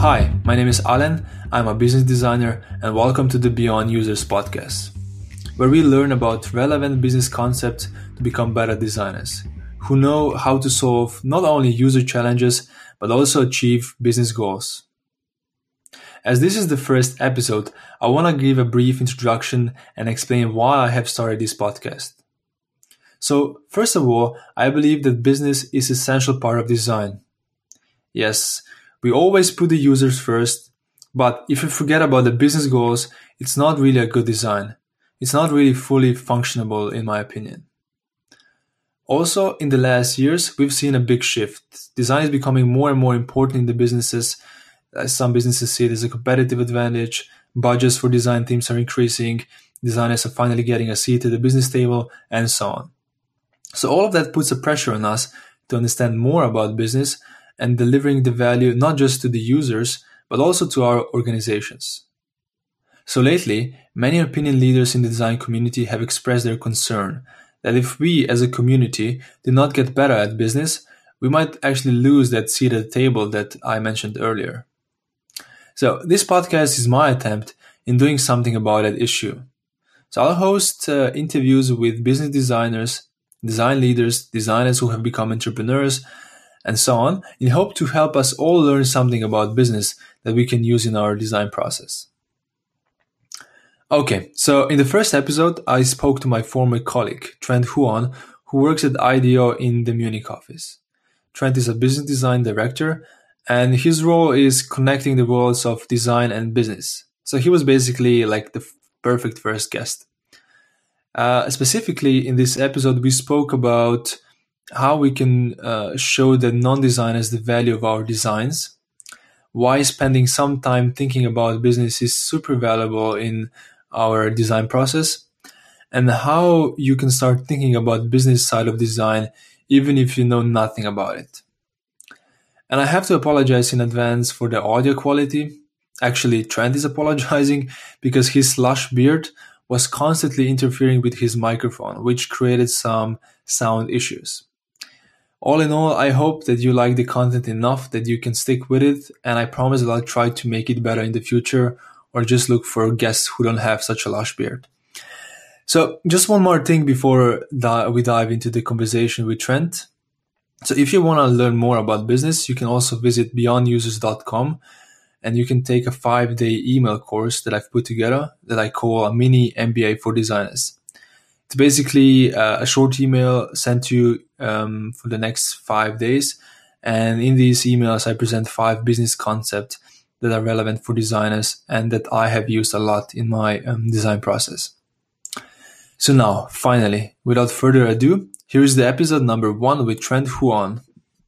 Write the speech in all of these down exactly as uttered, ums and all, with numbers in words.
Hi, my name is Alan, I'm a business designer, and welcome to the Beyond Users podcast, where we learn about relevant business concepts to become better designers, who know how to solve not only user challenges, but also achieve business goals. As this is the first episode, I want to give a brief introduction and explain why I have started this podcast. So, first of all, I believe that business is an essential part of design. Yes, we always put the users first, but if you forget about the business goals, it's not really a good design. It's not really fully functionable, in my opinion. Also, in the last years, we've seen a big shift. Design is becoming more and more important in the businesses. As some businesses see it as a competitive advantage. Budgets for design teams are increasing. Designers are finally getting a seat at the business table, and so on. So all of that puts a pressure on us to understand more about business and delivering the value not just to the users, but also to our organizations. So lately, many opinion leaders in the design community have expressed their concern that if we as a community do not get better at business, we might actually lose that seat at the table that I mentioned earlier. So this podcast is my attempt in doing something about that issue. So I'll host uh, interviews with business designers, design leaders, designers who have become entrepreneurs, and so on, in hope to help us all learn something about business that we can use in our design process. Okay, so in the first episode, I spoke to my former colleague, Trent Huon, who works at I D E O in the Munich office. Trent is a business design director, and his role is connecting the worlds of design and business. So he was basically like the perfect first guest. Uh, specifically, in this episode, we spoke about how we can uh, show the non-designers the value of our designs, why spending some time thinking about business is super valuable in our design process, and how you can start thinking about business side of design even if you know nothing about it. And I have to apologize in advance for the audio quality. Actually, Trent is apologizing because his lush beard was constantly interfering with his microphone, which created some sound issues. All in all, I hope that you like the content enough that you can stick with it, and I promise that I'll try to make it better in the future, or just look for guests who don't have such a lush beard. So just one more thing before we dive into the conversation with Trent. So if you want to learn more about business, you can also visit beyond users dot com, and you can take a five-day email course that I've put together that I call a mini M B A for designers. It's basically uh, a short email sent to you um, for the next five days. And in these emails, I present five business concepts that are relevant for designers and that I have used a lot in my um, design process. So now, finally, without further ado, here is the episode number one with Trent Huon.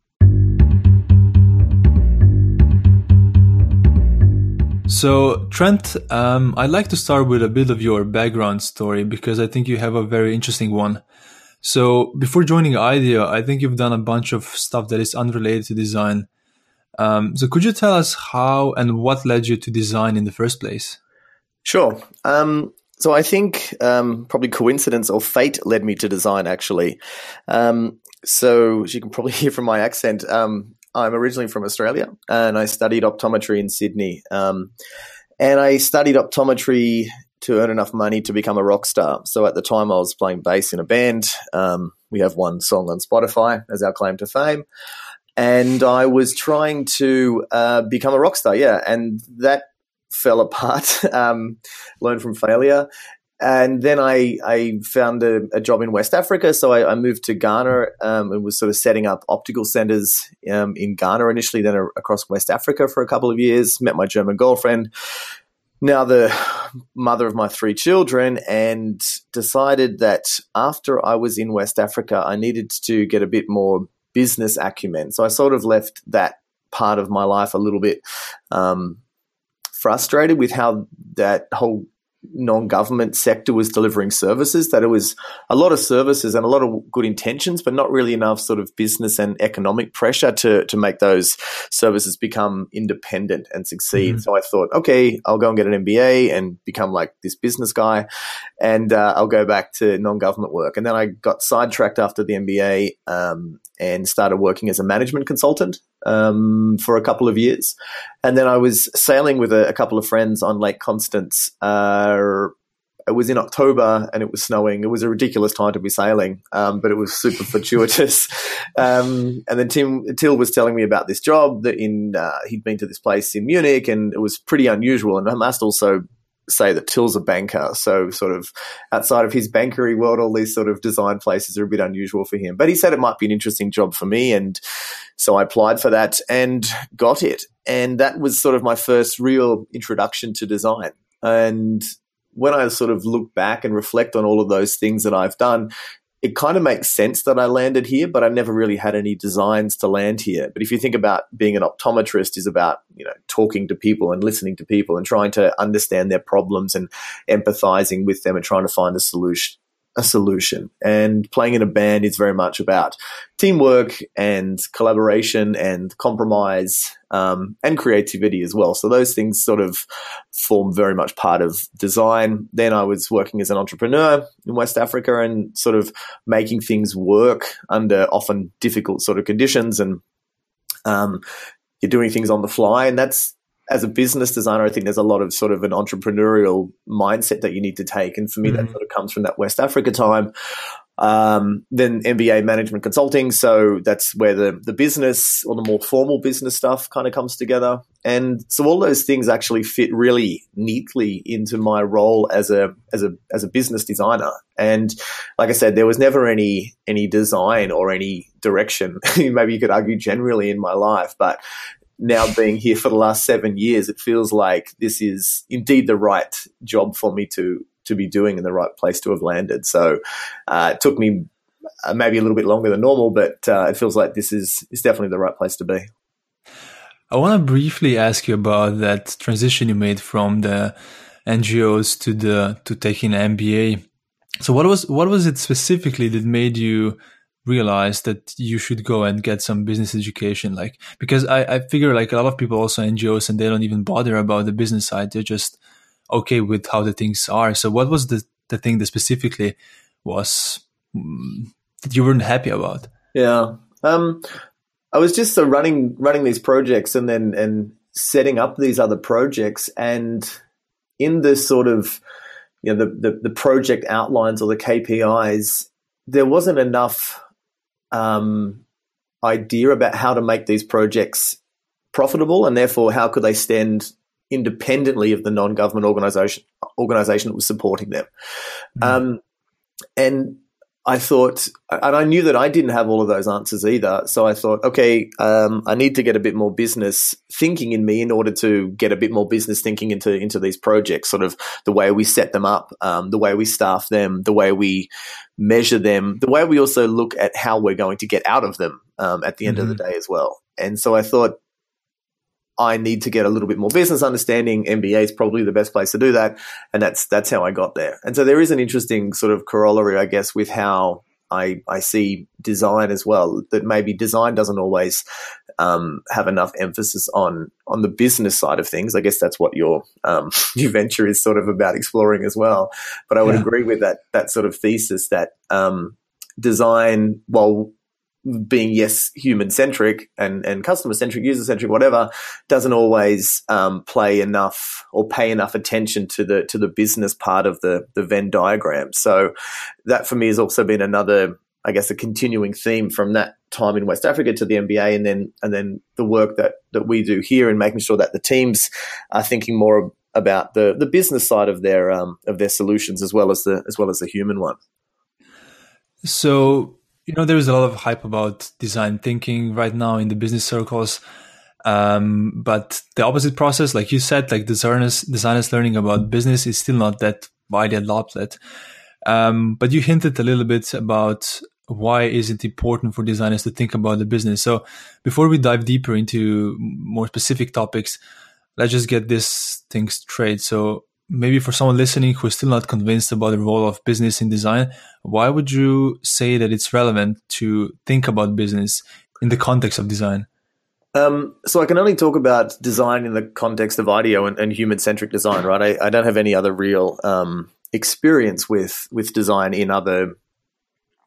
So, Trent, um, I'd like to start with a bit of your background story because I think you have a very interesting one. So, before joining I D E O, I think you've done a bunch of stuff that is unrelated to design. Um, so, could you tell us how and what led you to design in the first place? Sure. Um, so, I think um, probably coincidence or fate led me to design, actually. Um, so, as you can probably hear from my accent, um, I'm originally from Australia, and I studied optometry in Sydney. Um, and I studied optometry to earn enough money to become a rock star. So at the time, I was playing bass in a band. Um, we have one song on Spotify as our claim to fame. And I was trying to uh, become a rock star, yeah. And that fell apart, um, learned from failure. And then I, I found a, a job in West Africa. So I, I moved to Ghana um, and was sort of setting up optical centers um, in Ghana initially, then a, across West Africa for a couple of years, met my German girlfriend, now the mother of my three children, and decided that after I was in West Africa, I needed to get a bit more business acumen. So I sort of left that part of my life a little bit um, frustrated with how that whole non-government sector was delivering services, that it was a lot of services and a lot of good intentions, but not really enough sort of business and economic pressure to to make those services become independent and succeed. Mm-hmm. So I thought, okay, I'll go and get an M B A and become like this business guy, and uh, I'll go back to non-government work. And then I got sidetracked after the M B A um, and started working as a management consultant um, for a couple of years. And then I was sailing with a, a couple of friends on Lake Constance. Uh, it was in October and it was snowing. It was a ridiculous time to be sailing, um, but it was super fortuitous. Um, and then Tim Till was telling me about this job that in uh, he'd been to this place in Munich, and it was pretty unusual. And I must also say that Till's a banker, so sort of outside of his bankery world, all these sort of design places are a bit unusual for him. But he said it might be an interesting job for me, and so I applied for that and got it. And that was sort of my first real introduction to design. And when I sort of look back and reflect on all of those things that I've done, it kind of makes sense that I landed here, but I never really had any designs to land here. But if you think about being an optometrist is about, you know, talking to people and listening to people and trying to understand their problems and empathizing with them and trying to find a solution. A solution. And playing in a band is very much about teamwork and collaboration and compromise um, and creativity as well. So those things sort of form very much part of design. Then I was working as an entrepreneur in West Africa and sort of making things work under often difficult sort of conditions, and um, you're doing things on the fly. And that's, as a business designer, I think there's a lot of sort of an entrepreneurial mindset that you need to take. And for me, mm-hmm. that sort of comes from that West Africa time. Um, then M B A management consulting. So that's where the, the business or the more formal business stuff kind of comes together. And so all those things actually fit really neatly into my role as a, as a, as a business designer. And like I said, there was never any, any design or any direction. Maybe you could argue generally in my life, but now being here for the last seven years, it feels like this is indeed the right job for me to to be doing in the right place to have landed. So uh, it took me uh, maybe a little bit longer than normal, but uh, it feels like this is, is definitely the right place to be. I want to briefly ask you about that transition you made from the N G Os to the to taking an M B A. So what was what was it specifically that made you realize that you should go and get some business education? Like, because I, I figure like a lot of people also N G Os and they don't even bother about the business side. They're just okay with how the things are. So what was the, the thing that specifically was um, that you weren't happy about? Yeah. Um, I was just uh, running, running these projects and then, and setting up these other projects. And in this sort of, you know, the, the, the project outlines or the K P Is, there wasn't enough um, idea about how to make these projects profitable, and therefore how could they stand independently of the non-government organization organization that was supporting them. Mm. Um, and I thought, and I knew that I didn't have all of those answers either. So I thought, okay, um, I need to get a bit more business thinking in me in order to get a bit more business thinking into, into these projects, sort of the way we set them up, um, the way we staff them, the way we measure them, the way we also look at how we're going to get out of them um, at the end mm-hmm. of the day as well. And so I thought, I need to get a little bit more business understanding. M B A is probably the best place to do that. And that's, that's how I got there. And so there is an interesting sort of corollary, I guess, with how I, I see design as well, that maybe design doesn't always um, have enough emphasis on, on the business side of things. I guess that's what your, um, your venture is sort of about exploring as well. But I would yeah. agree with that, that sort of thesis that um, design, while being, yes, human-centric and, and customer-centric, user-centric, whatever, doesn't always um, play enough or pay enough attention to the to the business part of the, the Venn diagram. So that for me has also been another, I guess, a continuing theme from that time in West Africa to the M B A, and then and then the work that, that we do here in making sure that the teams are thinking more about the, the business side of their um, of their solutions as well as the as well as the human one. So, you know, there's a lot of hype about design thinking right now in the business circles. Um, but the opposite process, like you said, like designers, designers learning about business is still not that widely adopted. Um, but you hinted a little bit about why is it important for designers to think about the business. So before we dive deeper into more specific topics, let's just get this thing straight. So maybe for someone listening who is still not convinced about the role of business in design, why would you say that it's relevant to think about business in the context of design? Um, so I can only talk about design in the context of IDEO and, and human-centric design, right? I, I don't have any other real um, experience with with design in other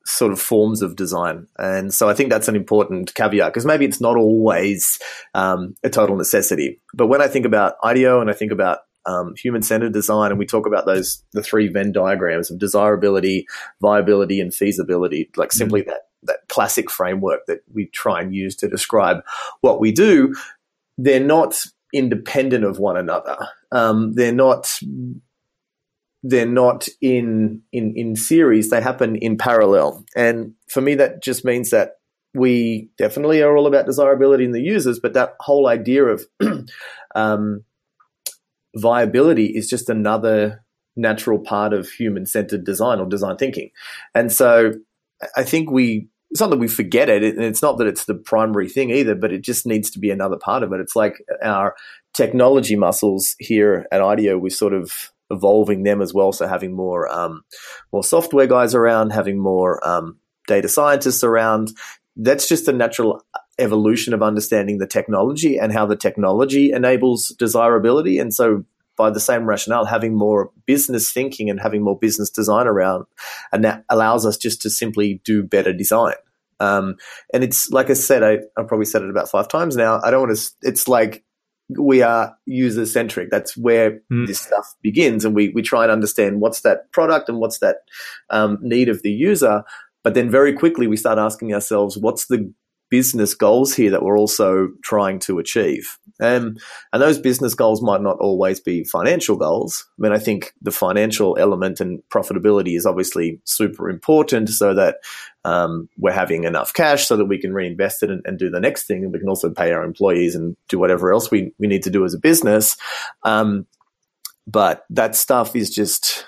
sort of forms of design. And so I think that's an important caveat, because maybe it's not always um, a total necessity. But when I think about IDEO and I think about um, human-centered design, and we talk about those, the three Venn diagrams of desirability, viability, and feasibility, like simply mm-hmm. that, that classic framework that we try and use to describe what we do, they're not independent of one another. Um, they're not... they're not in, in, in series, they happen in parallel. And for me, that just means that we definitely are all about desirability in the users, but that whole idea of um, viability is just another natural part of human-centered design or design thinking. And so I think we, it's not that we forget it, and it's not that it's the primary thing either, but it just needs to be another part of it. It's like our technology muscles here at IDEO, we sort of evolving them as well. So having more um, more software guys around, having more um, data scientists around, that's just a natural evolution of understanding the technology and how the technology enables desirability. And so by the same rationale, having more business thinking and having more business design around, and that allows us just to simply do better design. Um, and it's, like I said, I, I've probably said it about five times now. I don't want to, it's like, we are user centric. That's where mm. this stuff begins. And we, we try and understand what's that product and what's that um, need of the user. But then very quickly we start asking ourselves, what's the business goals here that we're also trying to achieve? Um, and those business goals might not always be financial goals. I mean, I think the financial element and profitability is obviously super important, so that um, we're having enough cash so that we can reinvest it and, and do the next thing. And we can also pay our employees and do whatever else we, we need to do as a business. Um, but that stuff is just,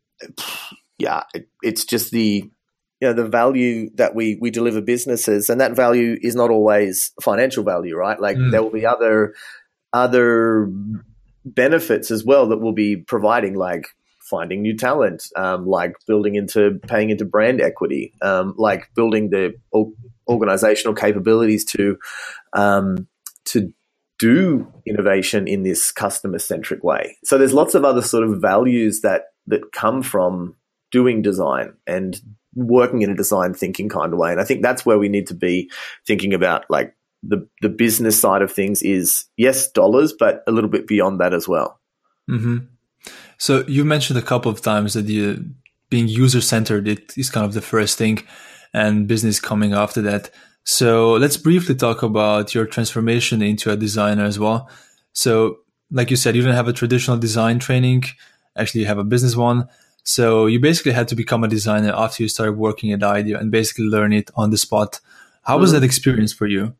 yeah, it, it's just the, you know, the value that we, we deliver businesses, and that value is not always financial value, right? Like mm. there will be other, other benefits as well that we'll be providing, like finding new talent, um, like building into, paying into brand equity, um, like building the organizational capabilities to, um, to do innovation in this customer centric way. So there's lots of other sort of values that, that come from doing design and working in a design thinking kind of way. And I think that's where we need to be thinking about, like the, the business side of things is, yes, dollars, but a little bit beyond that as well. Mm-hmm. So you mentioned a couple of times that you, being user-centered it is kind of the first thing, and business coming after that. So let's briefly talk about your transformation into a designer as well. So like you said, you didn't have a traditional design training. Actually, you have a business one. So you basically had to become a designer after you started working at IDEO and basically learn it on the spot. How was mm. that experience for you?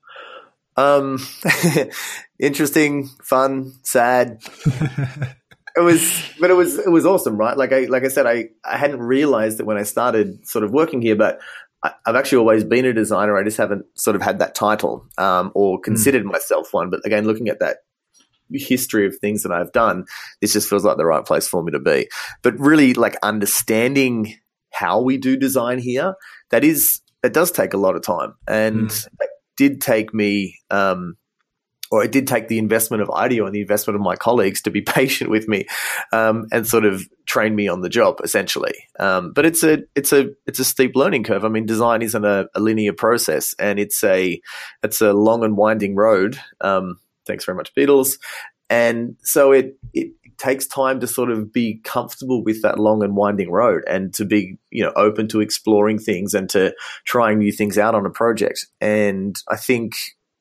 Um, interesting, fun, sad. It was, but it was, it was awesome, right? Like I, like I said, I, I hadn't realized that when I started sort of working here, but I, I've actually always been a designer. I just haven't sort of had that title, um, or considered mm. myself one. But again, looking at that history of things that I've done, this just feels like the right place for me to be. But really, like understanding how we do design here, that is, it does take a lot of time, and mm. it did take me, um, or it did take the investment of IDEO and the investment of my colleagues to be patient with me, um, and sort of train me on the job, essentially. Um, but it's a, it's a, it's a steep learning curve. I mean, design isn't a, a linear process, and it's a, it's a long and winding road. Um, Thanks very much, Beatles. And so it, it takes time to sort of be comfortable with that long and winding road, and to be, you know, open to exploring things and to trying new things out on a project. And I think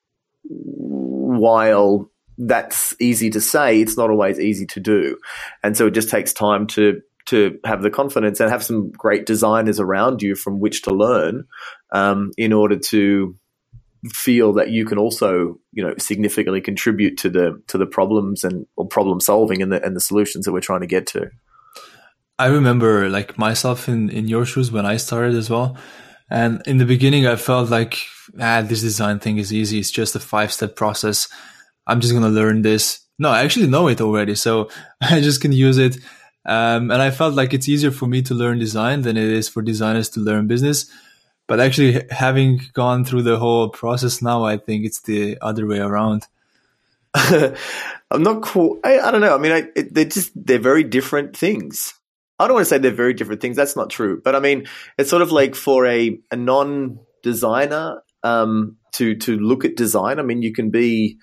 while that's easy to say, it's not always easy to do. And so it just takes time to to have the confidence and have some great designers around you from which to learn, um, in order to feel that you can also, you know, significantly contribute to the to the problems and or problem solving and the and the solutions that we're trying to get to. I remember, like, myself in in your shoes when I started as well, and in the beginning I felt like, ah, this design thing is easy. It's just a five step process. I'm just gonna learn this. No, I actually know it already, so I just can use it. Um, and I felt like it's easier for me to learn design than it is for designers to learn business. But actually, having gone through the whole process now, I think it's the other way around. I'm not cool. I, I don't know. I mean, I, it, they're just, they're very different things. I don't want to say they're very different things. That's not true. But I mean, it's sort of like for a, a non-designer um, to to look at design. I mean, you can be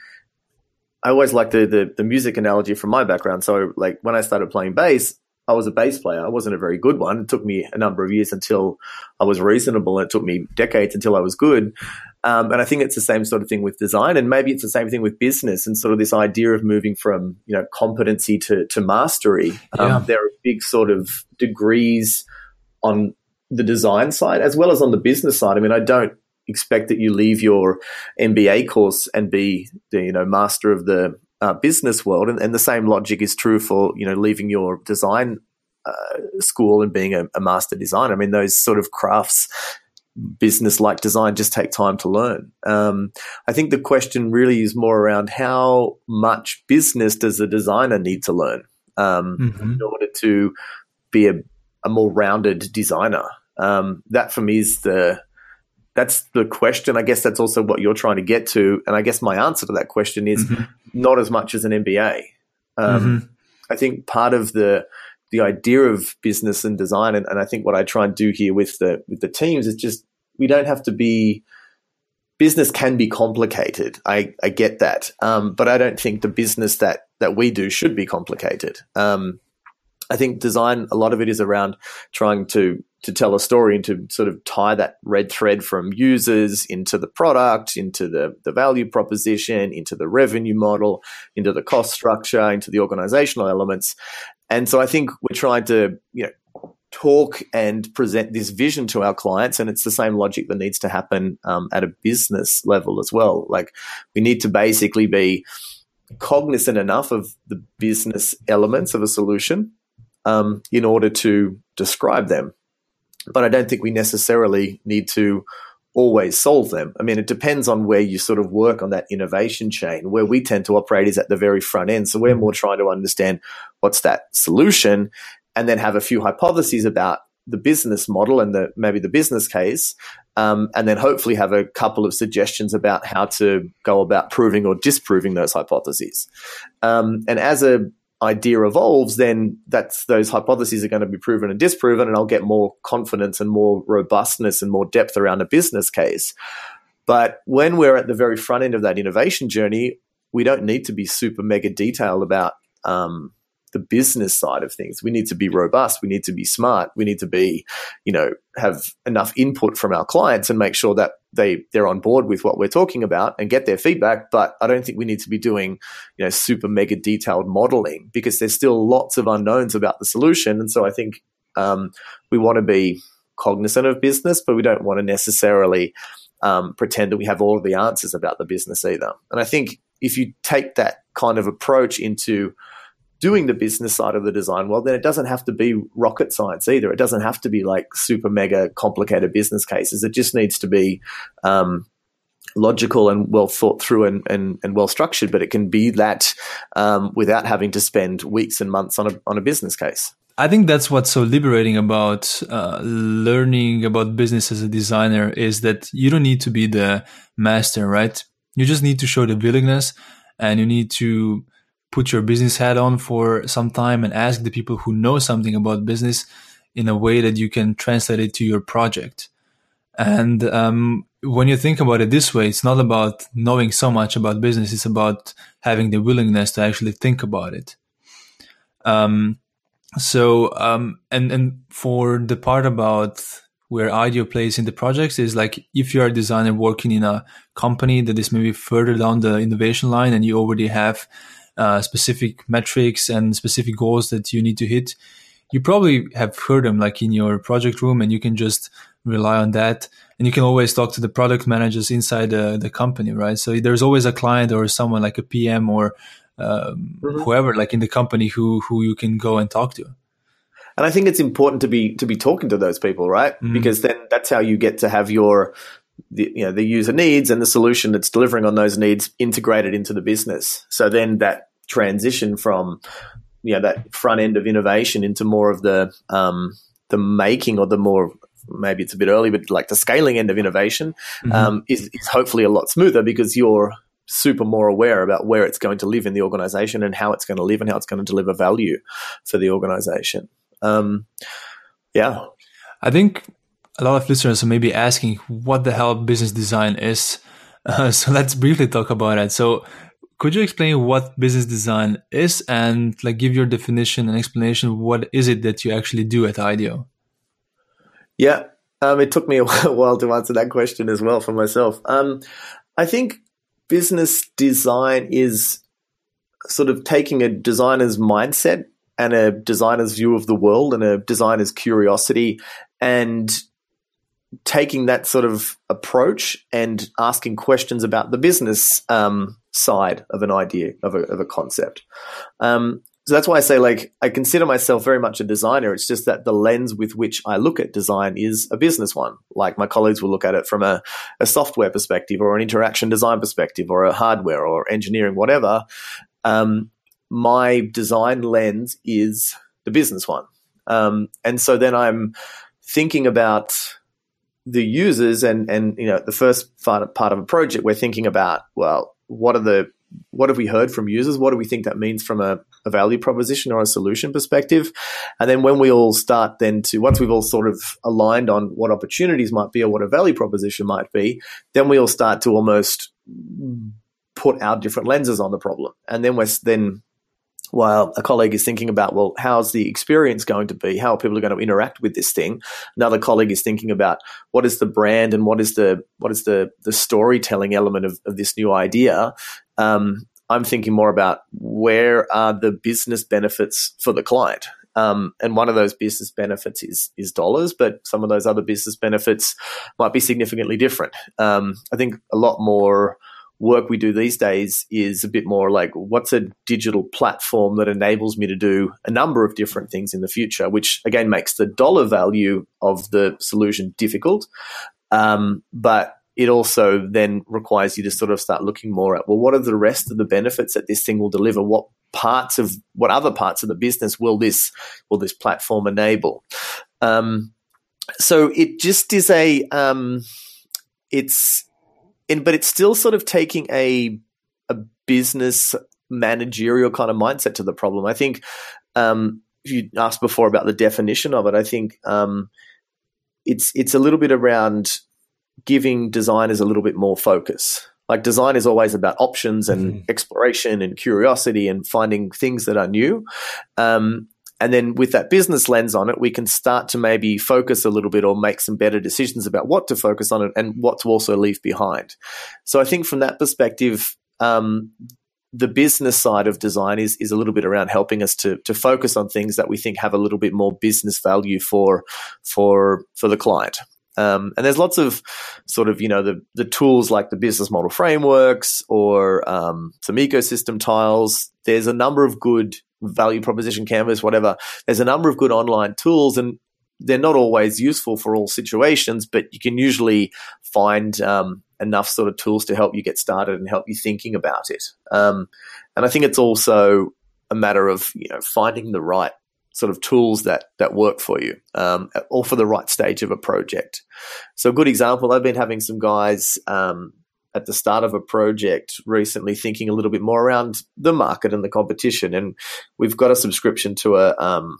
– I always like the, the the music analogy from my background. So like when I started playing bass, I was a bass player. I wasn't a very good one. It took me a number of years until I was reasonable, and it took me decades until I was good. Um, and I think it's the same sort of thing with design, and maybe it's the same thing with business and sort of this idea of moving from, you know, competency to, to mastery. Yeah. Um, there are big sort of degrees on the design side as well as on the business side. I mean, I don't expect that you leave your M B A course and be the, you know, master of the uh, business world. And, and the same logic is true for, you know, leaving your design uh, school and being a, a master designer. I mean, those sort of crafts, business-like design, just take time to learn. Um, I think the question really is more around how much business does a designer need to learn um, mm-hmm. in order to be a, a more rounded designer. Um, that for me is the that's the question. I guess that's also what you're trying to get to, and I guess my answer to that question is mm-hmm. not as much as an M B A. Um, mm-hmm. I think part of the the idea of business and design, and, and I think what I try and do here with the with the teams is just we don't have to be – business can be complicated. I, I get that, um, but I don't think the business that that we do should be complicated. Um, I think design, a lot of it is around trying to to tell a story and to sort of tie that red thread from users into the product, into the, the value proposition, into the revenue model, into the cost structure, into the organizational elements. And so I think we're trying to, you know, talk and present this vision to our clients, and it's the same logic that needs to happen um, at a business level as well. Like we need to basically be cognizant enough of the business elements of a solution um, in order to describe them. But I don't think we necessarily need to always solve them. I mean, it depends on where you sort of work on that innovation chain. Where we tend to operate is at the very front end. So we're more trying to understand what's that solution and then have a few hypotheses about the business model and the maybe the business case, um, and then hopefully have a couple of suggestions about how to go about proving or disproving those hypotheses. Um, and as a idea evolves, then that's those hypotheses are going to be proven and disproven, and I'll get more confidence and more robustness and more depth around a business case. But when we're at the very front end of that innovation journey, we don't need to be super mega detailed about um, the business side of things. We need to be robust. We need to be smart. We need to be, you know, have enough input from our clients and make sure that they, they're on board with what we're talking about and get their feedback. But I don't think we need to be doing, you know, super mega detailed modeling because there's still lots of unknowns about the solution. And so I think um, we want to be cognizant of business, but we don't want to necessarily um, pretend that we have all of the answers about the business either. And I think if you take that kind of approach into doing the business side of the design, well, then it doesn't have to be rocket science either. It doesn't have to be like super mega complicated business cases. It just needs to be um, logical and well thought through and, and, and well structured, but it can be that um, without having to spend weeks and months on a, on a business case. I think that's what's so liberating about uh, learning about business as a designer is that you don't need to be the master, right? You just need to show the willingness, and you need to put your business hat on for some time and ask the people who know something about business in a way that you can translate it to your project. And um, when you think about it this way, it's not about knowing so much about business. It's about having the willingness to actually think about it. Um, so, um, and, and for the part about where IDEO plays in the projects is like if you're a designer working in a company that is maybe further down the innovation line and you already have Uh, specific metrics and specific goals that you need to hit, you probably have heard them like in your project room, and you can just rely on that. And you can always talk to the product managers inside the, the company, right? So there's always a client or someone like a P M or um, mm-hmm. whoever like in the company who who you can go and talk to. And I think it's important to be to be talking to those people, right? Mm-hmm. Because then that's how you get to have your The, you know, the user needs and the solution that's delivering on those needs integrated into the business. So then that transition from, you know, that front end of innovation into more of the um, the making or the more, maybe it's a bit early, but like the scaling end of innovation mm-hmm. um, is, is hopefully a lot smoother because you're super more aware about where it's going to live in the organization and how it's going to live and how it's going to deliver value for the organization. Um, yeah. I think a lot of listeners are maybe asking what the hell business design is. Uh, so let's briefly talk about it. So could you explain what business design is and like give your definition and explanation? What is it that you actually do at IDEO? Yeah. Um, it took me a while to answer that question as well for myself. Um, I think business design is sort of taking a designer's mindset and a designer's view of the world and a designer's curiosity and taking that sort of approach and asking questions about the business um, side of an idea, of a, of a concept. Um, so that's why I say, like, I consider myself very much a designer. It's just that the lens with which I look at design is a business one. Like my colleagues will look at it from a, a software perspective or an interaction design perspective or a hardware or engineering, whatever. Um, my design lens is the business one. Um, and so then I'm thinking about the users and, and, you know, the first part, part of a project, we're thinking about, well, what are the, what have we heard from users? What do we think that means from a, a value proposition or a solution perspective? And then when we all start then to, once we've all sort of aligned on what opportunities might be or what a value proposition might be, then we all start to almost put our different lenses on the problem. And then we're then, while a colleague is thinking about, well, how's the experience going to be? How are people going to interact with this thing? Another colleague is thinking about what is the brand and what is the what is the the storytelling element of, of this new idea. Um, I'm thinking more about where are the business benefits for the client. Um, and one of those business benefits is is dollars, but some of those other business benefits might be significantly different. Um, I think a lot more work we do these days is a bit more like, what's a digital platform that enables me to do a number of different things in the future, which again makes the dollar value of the solution difficult. Um, but it also then requires you to sort of start looking more at, well, what are the rest of the benefits that this thing will deliver? What parts of, what other parts of the business will this, will this platform enable? Um, so it just is a, um, it's, In, but it's still sort of taking a a business managerial kind of mindset to the problem. I think um, if you asked before about the definition of it, I think um, it's it's a little bit around giving designers a little bit more focus. Like design is always about options and mm-hmm. exploration and curiosity and finding things that are new. Um, And then with that business lens on it, we can start to maybe focus a little bit or make some better decisions about what to focus on and what to also leave behind. So I think from that perspective, um, the business side of design is is a little bit around helping us to to focus on things that we think have a little bit more business value for for for the client. Um, and there's lots of sort of, you know, the, the tools like the business model frameworks or um, some ecosystem tiles. There's a number of good value proposition canvas, whatever. There's a number of good online tools, and they're not always useful for all situations, but you can usually find um, enough sort of tools to help you get started and help you thinking about it. Um, and I think it's also a matter of, you know, finding the right sort of tools that that work for you, um, or for the right stage of a project. So a good example, I've been having some guys um, at the start of a project recently thinking a little bit more around the market and the competition. And we've got a subscription to a, um,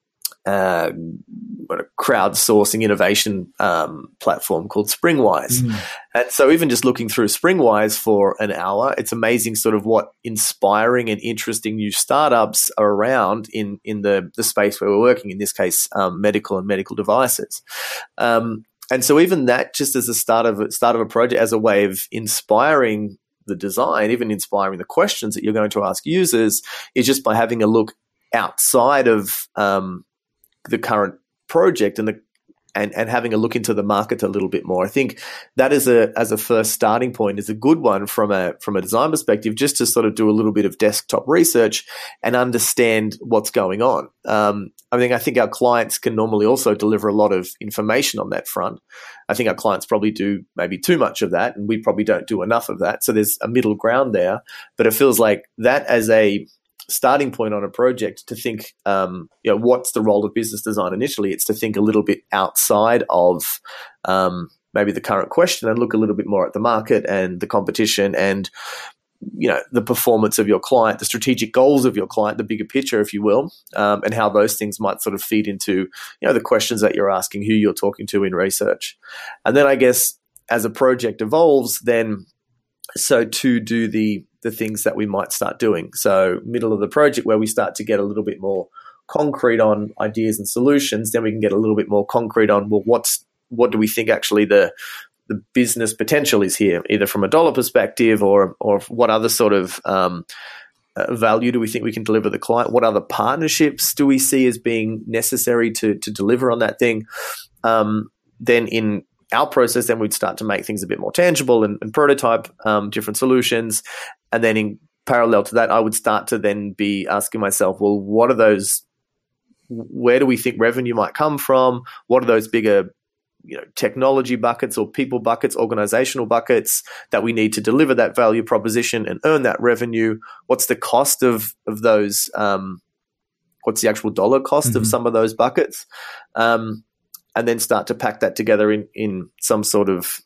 uh, a crowdsourcing innovation um, platform called Springwise. Mm. And so even just looking through Springwise for an hour, it's amazing sort of what inspiring and interesting new startups are around in, in the, the space where we're working, in this case, um, medical and medical devices. Um, And so even that, just as a start of a, start of a project, as a way of inspiring the design, even inspiring the questions that you're going to ask users, is just by having a look outside of um, the current project and the and, and having a look into the market a little bit more. I think that is a as a first starting point is a good one from a from a design perspective, just to sort of do a little bit of desktop research and understand what's going on. Um, I mean, I think our clients can normally also deliver a lot of information on that front. I think our clients probably do maybe too much of that, and we probably don't do enough of that. So there's a middle ground there. But it feels like that as a starting point on a project to think, um, you know, what's the role of business design initially? It's to think a little bit outside of um, maybe the current question and look a little bit more at the market and the competition and you know, the performance of your client, the strategic goals of your client, the bigger picture, if you will, um, and how those things might sort of feed into, you know, the questions that you're asking, who you're talking to in research. And then I guess as a project evolves, then so to do the the things that we might start doing. So middle of the project where we start to get a little bit more concrete on ideas and solutions, then we can get a little bit more concrete on, well, what's what do we think actually the the business potential is here, either from a dollar perspective or or what other sort of um, uh, value do we think we can deliver the client? What other partnerships do we see as being necessary to to deliver on that thing? Um, then in our process, then we'd start to make things a bit more tangible and, and prototype um, different solutions. And then in parallel to that, I would start to then be asking myself, well, what are those, where do we think revenue might come from? What are those bigger, you know, technology buckets or people buckets, organizational buckets that we need to deliver that value proposition and earn that revenue? What's the cost of, of those? Um, what's the actual dollar cost mm-hmm. of some of those buckets? Um, and then start to pack that together in, in some sort of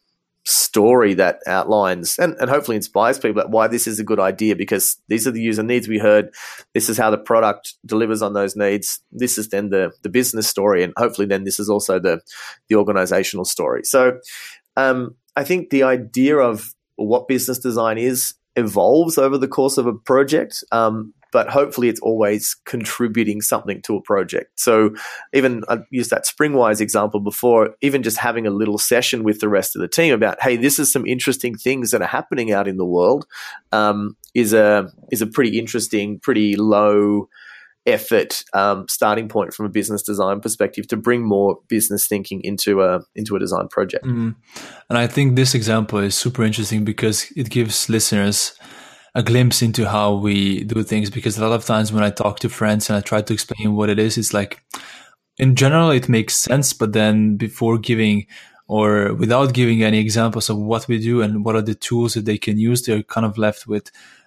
story that outlines and, and hopefully inspires people that why this is a good idea, because these are the user needs we heard. This is how the product delivers on those needs. This is then the the business story, and hopefully then this is also the the organizational story. So um, I think the idea of what business design is evolves over the course of a project, um, but hopefully it's always contributing something to a project. So even I used that Springwise example before, even just having a little session with the rest of the team about, hey, this is some interesting things that are happening out in the world, um, is a is a pretty interesting, pretty low effort um, starting point from a business design perspective to bring more business thinking into a into a design project. Mm. And I think this example is super interesting because it gives listeners a glimpse into how we do things, because a lot of times when I talk to friends and I try to explain what it is, it's like, in general, it makes sense. But then before giving or without giving any examples of what we do and what are the tools that they can use, they're kind of left with,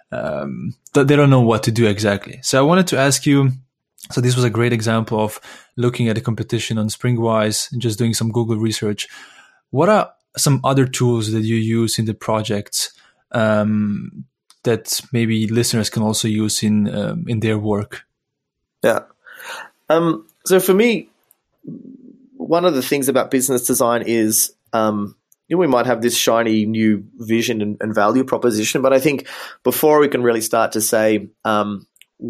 um, that they don't know what to do exactly. So I wanted to ask you, so this was a great example of looking at a competition on Springwise and just doing some Google research. What are some other tools that you use in the projects, um, that maybe listeners can also use in um, in their work? Yeah. Um, so for me, one of the things about business design is, um, you know, we might have this shiny new vision and, and value proposition, but I think before we can really start to say, um,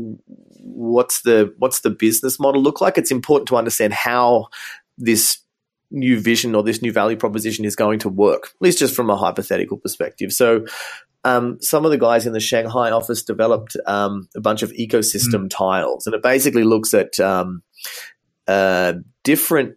what's the what's the business model look like, it's important to understand how this new vision or this new value proposition is going to work, at least just from a hypothetical perspective. So Um, some of the guys in the Shanghai office developed um, a bunch of ecosystem mm. tiles, and it basically looks at um, uh, different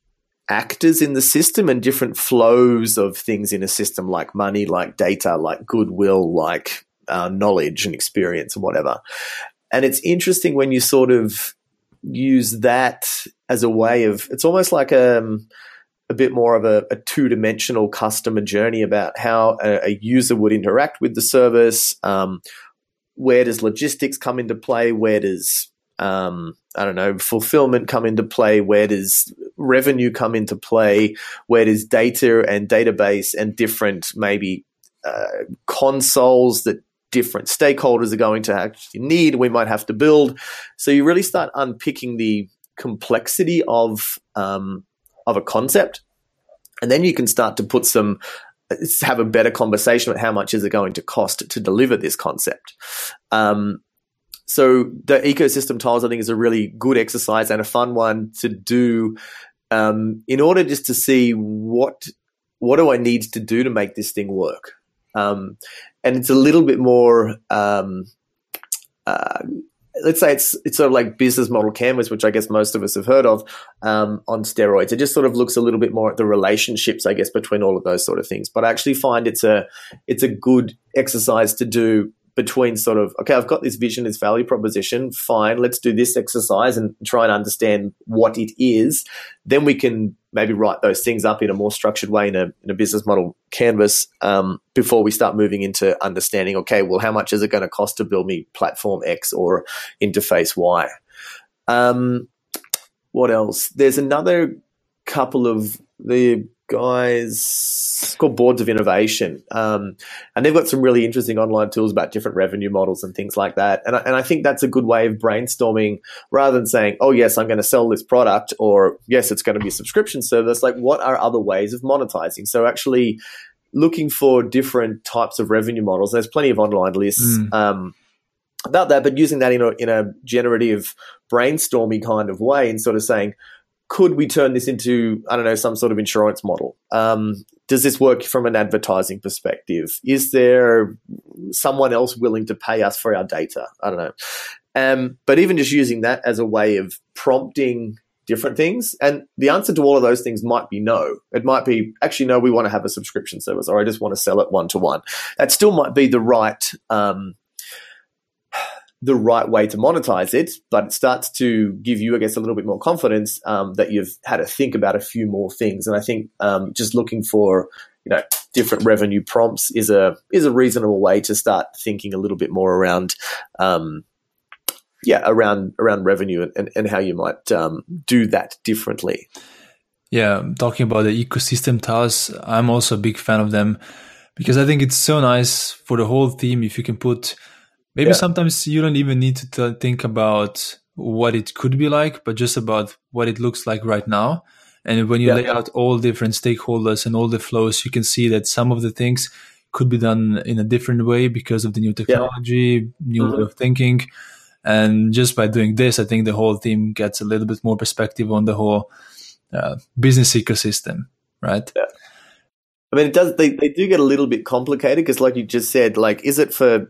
actors in the system and different flows of things in a system, like money, like data, like goodwill, like uh, knowledge and experience and whatever. And it's interesting when you sort of use that as a way of, it's almost like a um, a bit more of a, a two-dimensional customer journey about how a, a user would interact with the service. Um, where does logistics come into play? Where does, um, I don't know, fulfillment come into play? Where does revenue come into play? Where does data and database and different maybe uh, consoles that different stakeholders are going to actually need, we might have to build? So you really start unpicking the complexity of um, of a concept, and then you can start to put some, have a better conversation about how much is it going to cost to deliver this concept. Um, so the ecosystem tiles, I think, is a really good exercise and a fun one to do um, in order just to see what what do I need to do to make this thing work. Um, and it's a little bit more, um, uh, let's say it's it's sort of like business model canvas, which I guess most of us have heard of, um, on steroids. It just sort of looks a little bit more at the relationships, I guess, between all of those sort of things. But I actually find it's a it's a good exercise to do between sort of, okay, I've got this vision, this value proposition, fine, let's do this exercise and try and understand what it is. Then we can maybe write those things up in a more structured way in a, in a business model canvas um, before we start moving into understanding, okay, well, how much is it going to cost to build me platform X or interface Y? Um, what else? There's another couple of the guys. It's called Boards of Innovation. Um, and they've got some really interesting online tools about different revenue models and things like that. And I, and I think that's a good way of brainstorming rather than saying, oh, yes, I'm going to sell this product, or yes, it's going to be a subscription service. Like, what are other ways of monetizing? So actually looking for different types of revenue models. There's plenty of online lists mm. um, about that, but using that in a, in a generative, brainstormy kind of way and sort of saying, could we turn this into, I don't know, some sort of insurance model? Um, does this work from an advertising perspective? Is there someone else willing to pay us for our data? I don't know. Um, but even just using that as a way of prompting different things, and the answer to all of those things might be no. It might be, actually, no, we want to have a subscription service, or I just want to sell it one-to-one. That still might be the right um, the right way to monetize it, but it starts to give you, I guess, a little bit more confidence um, that you've had to think about a few more things. And I think um, just looking for, you know, different revenue prompts is a is a reasonable way to start thinking a little bit more around, um, yeah, around around revenue and, and, and how you might um, do that differently. Yeah, talking about the ecosystem tasks, I'm also a big fan of them because I think it's so nice for the whole team if you can put. Maybe yeah. sometimes you don't even need to t- think about what it could be like, but just about what it looks like right now. And when you yeah. lay out all different stakeholders and all the flows, you can see that some of the things could be done in a different way because of the new technology, yeah. new mm-hmm. way of thinking. And just by doing this, I think the whole team gets a little bit more perspective on the whole uh, business ecosystem, right? Yeah. I mean, it does. They, they do get a little bit complicated because, like you just said, like, is it for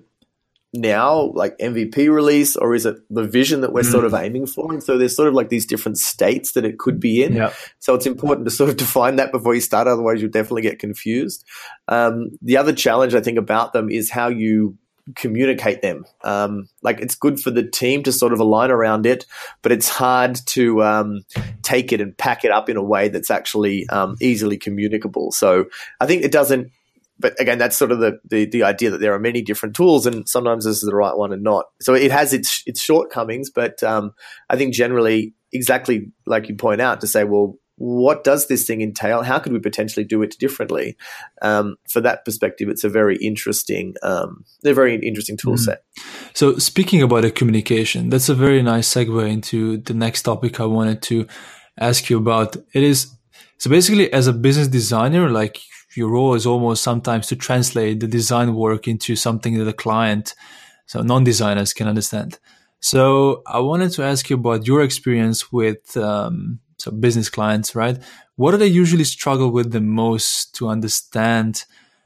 now, like M V P release, or is it the vision that we're mm. sort of aiming for? And so there's sort of like these different states that it could be in. Yeah. So it's important to sort of define that before you start, otherwise you'll definitely get confused. Um, the other challenge I think about them is how you communicate them. Um, like, it's good for the team to sort of align around it, but it's hard to um, take it and pack it up in a way that's actually um, easily communicable. So I think it doesn't. But again, that's sort of the, the the idea that there are many different tools, and sometimes this is the right one and not. So it has its its shortcomings, but um, I think generally, exactly like you point out, to say, well, what does this thing entail? How could we potentially do it differently? Um, for that perspective, it's a very interesting, um, a very interesting tool mm. set. So speaking about the communication, that's a very nice segue into the next topic I wanted to ask you about. It is so basically, as a business designer, like, your role is almost sometimes to translate the design work into something that a client, so non-designers, can understand. So I wanted to ask you about your experience with um, so business clients, right? What do they usually struggle with the most to understand?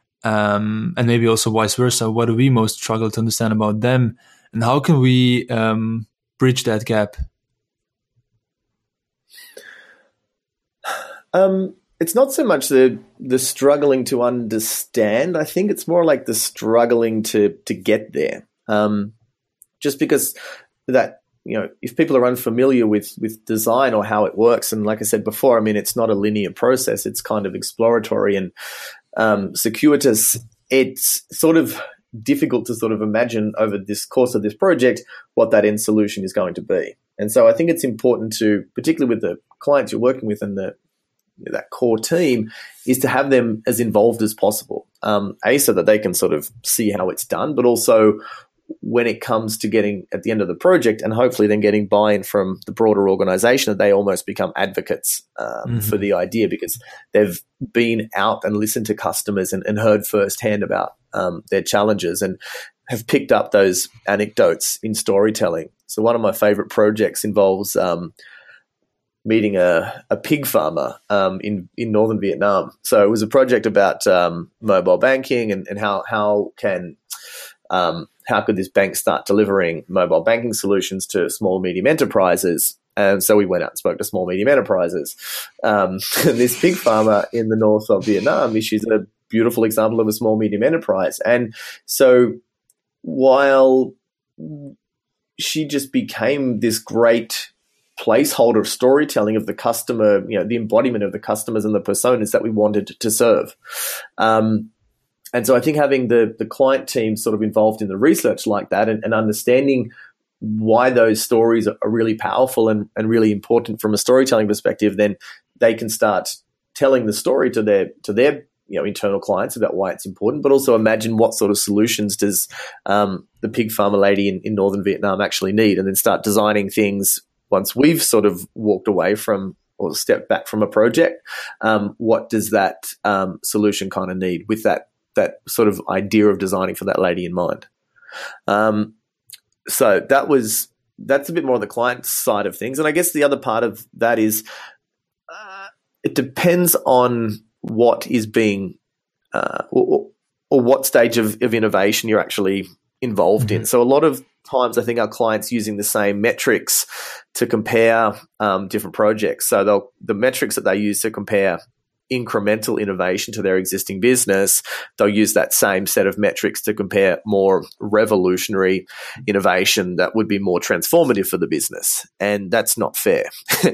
Um, and maybe also vice versa. What do we most struggle to understand about them? And how can we um, bridge that gap? Um. It's not so much the the struggling to understand. I think it's more like the struggling to to get there. Um, just because that, you know, if people are unfamiliar with with design or how it works, and like I said before, I mean, it's not a linear process. It's kind of exploratory and um, circuitous. It's sort of difficult to sort of imagine over this course of this project what that end solution is going to be. And so I think it's important to, particularly with the clients you're working with and the that core team, is to have them as involved as possible. Um, A, so that they can sort of see how it's done, but also when it comes to getting at the end of the project and hopefully then getting buy-in from the broader organization, that they almost become advocates um, mm-hmm. for the idea, because they've been out and listened to customers and, and heard firsthand about um, their challenges and have picked up those anecdotes in storytelling. So one of my favorite projects involves um, meeting a, a pig farmer um, in, in northern Vietnam. So it was a project about um, mobile banking and, and how how can um, how could this bank start delivering mobile banking solutions to small and medium enterprises. And so we went out and spoke to small medium enterprises. Um, and this pig farmer in the north of Vietnam, she's a beautiful example of a small medium enterprise. And so while she just became this great placeholder of storytelling of the customer, you know, the embodiment of the customers and the personas that we wanted to serve. Um, and so I think having the the client team sort of involved in the research like that and, and understanding why those stories are really powerful and, and really important from a storytelling perspective, then they can start telling the story to their to their you know internal clients about why it's important, but also imagine what sort of solutions does um, the pig farmer lady in, in northern Vietnam actually need, and then start designing things once we've sort of walked away from or stepped back from a project. Um, what does that um, solution kind of need with that that sort of idea of designing for that lady in mind? Um, so that was that's a bit more on the client side of things, and I guess the other part of that is uh, it depends on what is being uh, or, or what stage of, of innovation you're actually involved mm-hmm. in. So a lot of times I think our clients using the same metrics to compare um, different projects. So they'll, the metrics that they use to compare incremental innovation to their existing business, they'll use that same set of metrics to compare more revolutionary innovation that would be more transformative for the business. And that's not fair.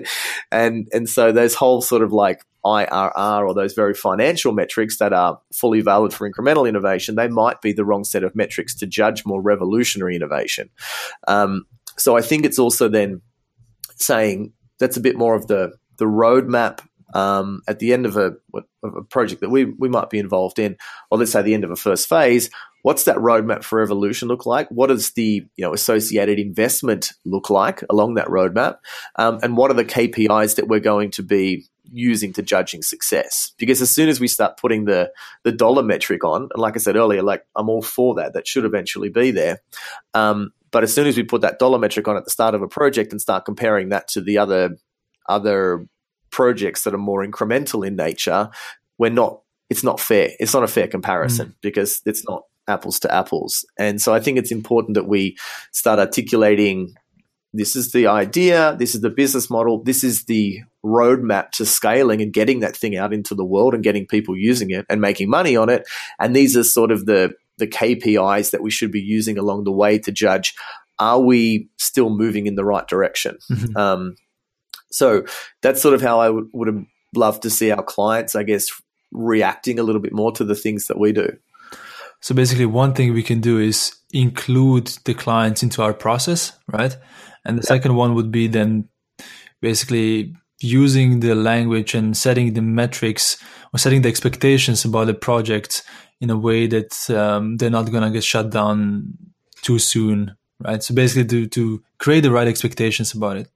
and and so those whole sort of like I R R or those very financial metrics that are fully valid for incremental innovation, they might be the wrong set of metrics to judge more revolutionary innovation. Um, so I think it's also then saying that's a bit more of the the roadmap um, at the end of a, of a project that we we might be involved in, or let's say the end of a first phase. What's that roadmap for evolution look like? What does the you know associated investment look like along that roadmap? Um, and what are the K P Is that we're going to be using to judging success? Because as soon as we start putting the the dollar metric on, and like I said earlier, like I'm all for that. That should eventually be there. Um, but as soon as we put that dollar metric on at the start of a project and start comparing that to the other other projects that are more incremental in nature, we're not. It's not fair. It's not a fair comparison mm. because it's not apples to apples. And so I think it's important that we start articulating this is the idea, this is the business model, this is the roadmap to scaling and getting that thing out into the world and getting people using it and making money on it. And these are sort of the, the K P Is that we should be using along the way to judge, are we still moving in the right direction? Mm-hmm. Um, so that's sort of how I would, would have loved to see our clients, I guess, reacting a little bit more to the things that we do. So basically one thing we can do is include the clients into our process, right? And the yep. second one would be then basically using the language and setting the metrics or setting the expectations about the project in a way that um, they're not going to get shut down too soon, right? So basically to, to create the right expectations about it.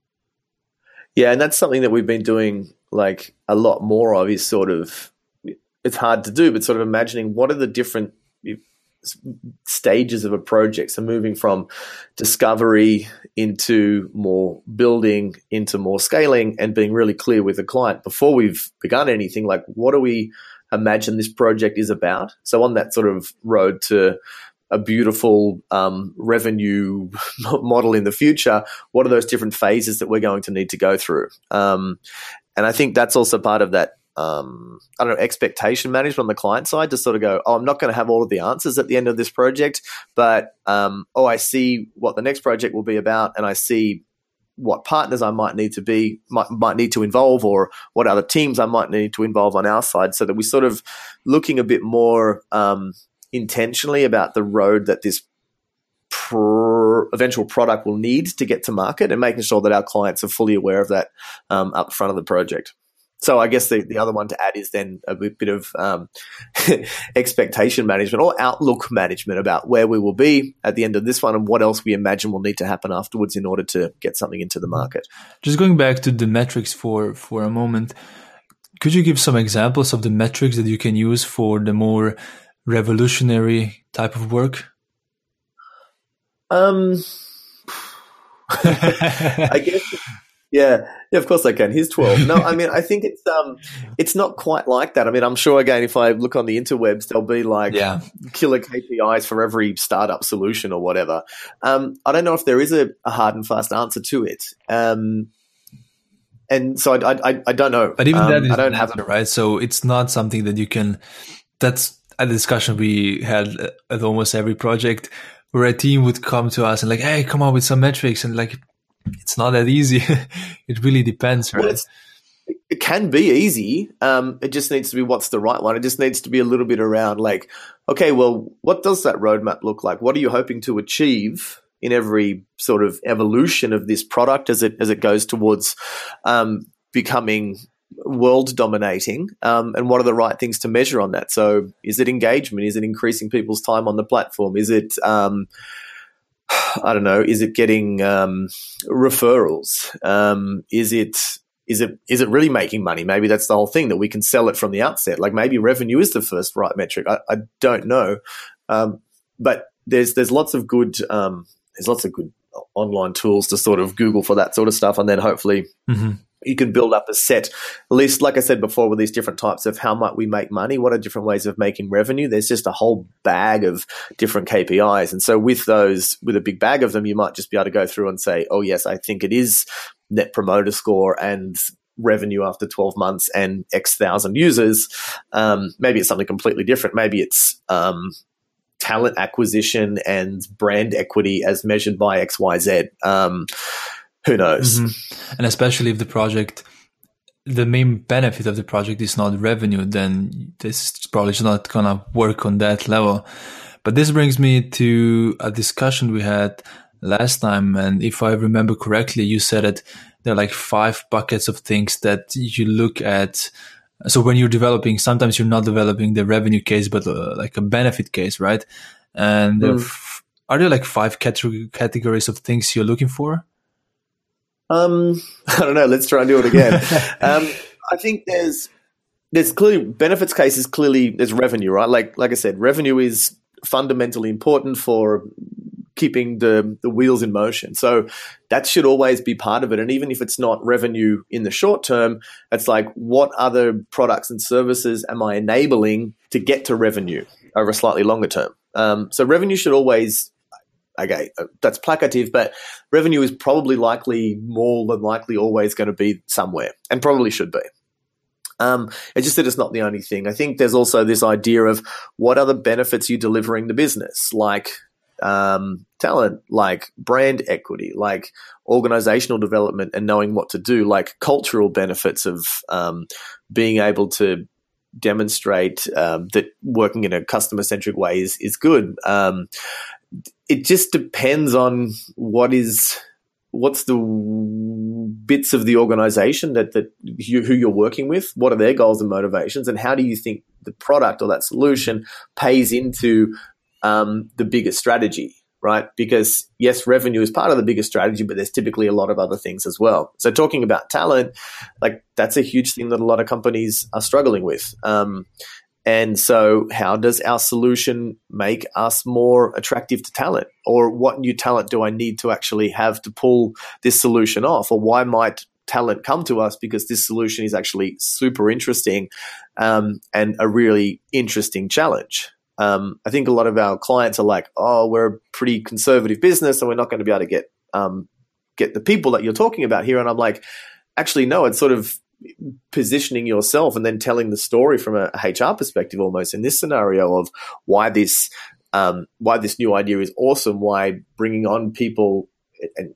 Yeah, and that's something that we've been doing like a lot more of is sort of, it's hard to do, but sort of imagining what are the different stages of a project. So moving from discovery into more building, into more scaling, and being really clear with the client before we've begun anything, like what do we imagine this project is about? So on that sort of road to a beautiful um, revenue model in the future, what are those different phases that we're going to need to go through? Um, and I think that's also part of that Um, I don't know, expectation management on the client side to sort of go, oh, I'm not going to have all of the answers at the end of this project, but, um, oh, I see what the next project will be about, and I see what partners I might need to be, might, might need to involve, or what other teams I might need to involve on our side, so that we're sort of looking a bit more um, intentionally about the road that this pr- eventual product will need to get to market, and making sure that our clients are fully aware of that um, up front of the project. So I guess the, the other one to add is then a bit of um, expectation management or outlook management about where we will be at the end of this one and what else we imagine will need to happen afterwards in order to get something into the market. Just going back to the metrics for, for a moment, could you give some examples of the metrics that you can use for the more revolutionary type of work? Um, I guess... Yeah, yeah, of course I can. Here's twelve. No, I mean, I think it's um, it's not quite like that. I mean, I'm sure, again, if I look on the interwebs, there'll be like yeah. killer K P Is for every startup solution or whatever. Um, I don't know if there is a, a hard and fast answer to it. Um, and so I, I, I don't know. But even um, that is I don't have it, right? So it's not something that you can, that's a discussion we had at almost every project where a team would come to us and like, hey, come on with some metrics, and like, it's not that easy. It really depends, right? Well, it's, it can be easy. Um, it just needs to be what's the right one. It just needs to be a little bit around like, okay, well, what does that roadmap look like? What are you hoping to achieve in every sort of evolution of this product as it as it goes towards um, becoming world dominating, um, and what are the right things to measure on that? So is it engagement? Is it increasing people's time on the platform? Is it, um, I don't know, is it getting um, referrals? Um, is it is it is it really making money? Maybe that's the whole thing, that we can sell it from the outset. Like maybe revenue is the first right metric. I, I don't know, um, but there's there's lots of good um, there's lots of good online tools to sort of Google for that sort of stuff, and then hopefully mm-hmm. you can build up a set list, like I said before, with these different types of how might we make money, what are different ways of making revenue. There's just a whole bag of different K P Is. And so with those, with a big bag of them, you might just be able to go through and say, oh, yes, I think it is Net Promoter Score and revenue after twelve months and X thousand users. Um, maybe it's something completely different. Maybe it's um, talent acquisition and brand equity as measured by X Y Z. Um, who knows? Mm-hmm. And especially if the project, the main benefit of the project is not revenue, then this is probably not going to work on that level. But this brings me to a discussion we had last time. And if I remember correctly, you said that there are like five buckets of things that you look at. So when you're developing, sometimes you're not developing the revenue case, but uh, like a benefit case, right? And mm. f- are there like five cat- categories of things you're looking for? Um, I don't know. Let's try and do it again. um, I think there's there's clearly benefits cases. Clearly, there's revenue, right? Like like I said, revenue is fundamentally important for keeping the the wheels in motion. So that should always be part of it. And even if it's not revenue in the short term, it's like, what other products and services am I enabling to get to revenue over a slightly longer term? Um, so revenue should always. Okay, that's placative, but revenue is probably likely, more than likely, always going to be somewhere, and probably should be. Um, it's just that it's not the only thing. I think there's also this idea of what other benefits you're delivering the business, like um, talent, like brand equity, like organizational development and knowing what to do, like cultural benefits of um, being able to demonstrate um, that working in a customer-centric way is, is good. Um, It just depends on what is, what's the bits of the organization that, that you, who you're working with, what are their goals and motivations, and how do you think the product or that solution pays into um, the bigger strategy, right? Because yes, revenue is part of the bigger strategy, but there's typically a lot of other things as well. So talking about talent, like that's a huge thing that a lot of companies are struggling with. Um, And so how does our solution make us more attractive to talent? Or what new talent do I need to actually have to pull this solution off? Or why might talent come to us because this solution is actually super interesting um, and a really interesting challenge? Um, I think a lot of our clients are like, oh, we're a pretty conservative business and we're not going to be able to get um, get the people that you're talking about here. And I'm like, actually, no, it's sort of positioning yourself and then telling the story from a H R perspective almost in this scenario of why this um, why this new idea is awesome, why bringing on people and